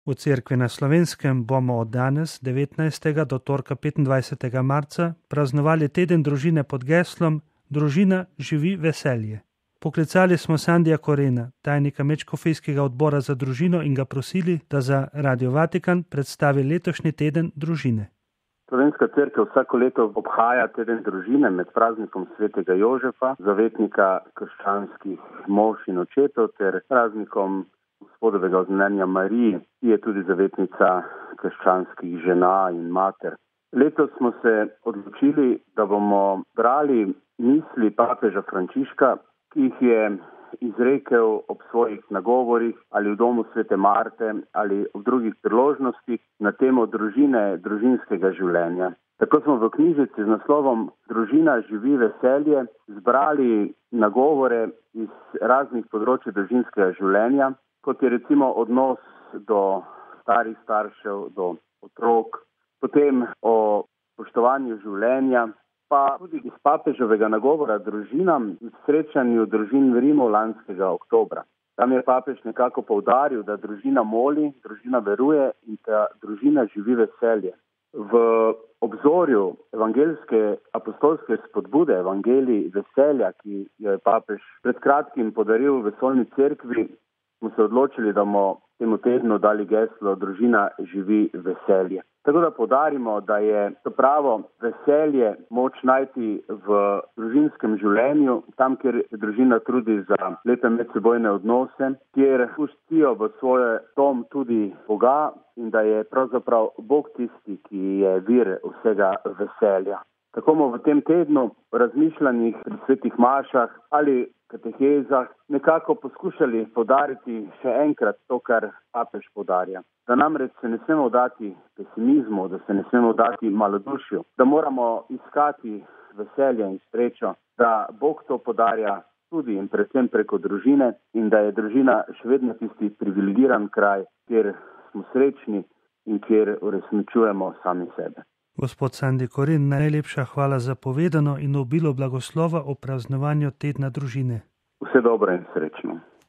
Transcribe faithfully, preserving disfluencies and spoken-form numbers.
V Cerkvi na Slovenskem bomo od danes, devetnajstega do torka petindvajsetega marca, praznovali teden družine pod geslom Družina živi veselje. Poklicali smo Sandija Korena, tajnika Medškofijskega odbora za družino, in ga prosili, da za Radio Vatikan predstavi letošnji teden družine. Slovenska cerkev vsako leto obhaja teden družine med praznikom svetega Jožefa, zavetnika krščanskih mož in očetov, ter praznikom Gospodovega oznanjenja Mariji, ki je tudi zavetnica krščanskih žena in mater. Letos smo se odločili, da bomo brali misli papeža Frančiška, ki jih je izrekel ob svojih nagovorih ali v domu svete Marte ali v drugih priložnostih na temo družine, družinskega življenja. Tako smo v knjižici z naslovom Družina živi veselje zbrali nagovore iz raznih področij družinskega življenja, kot je recimo odnos do starih staršev, do otrok, potem o spoštovanju življenja, pa tudi iz papeževega nagovora družinam v srečanju družin v Rimu lanskega oktobra. Tam je papež nekako poudaril, da družina moli, družina veruje in da družina živi veselje. V obzorju evangeljske apostolske spodbude, evangelij veselja, ki jo je papež pred kratkim podaril v Vesoljni cerkvi, smo se odločili, da bomo temu tednu dali geslo Družina živi veselje. Tako da poudarimo, da je to pravo veselje moč najti v družinskem življenju, tam, kjer se družina trudi za lepe medsebojne odnose, kjer pustijo v svoj dom tudi Boga in da je pravzaprav Bog tisti, ki je vir vsega veselja. Tako bomo v tem tednu v razmišljanjih pri svetih mašah ali katehezah nekako poskušali podariti še enkrat to, kar papež podarja. Da namreč se ne smemo dati pesimizmu, da se ne smemo dati malodušju, da moramo iskati veselje in srečo, da Bog to podarja tudi in predvsem preko družine in da je družina še vedno tisti privilegiran kraj, kjer smo srečni in kjer uresničujemo sami sebe. Gospod Sandi Koren, najlepša hvala za povedano in obilo blagoslova o praznovanju tedna družine. Vse dobro in srečno.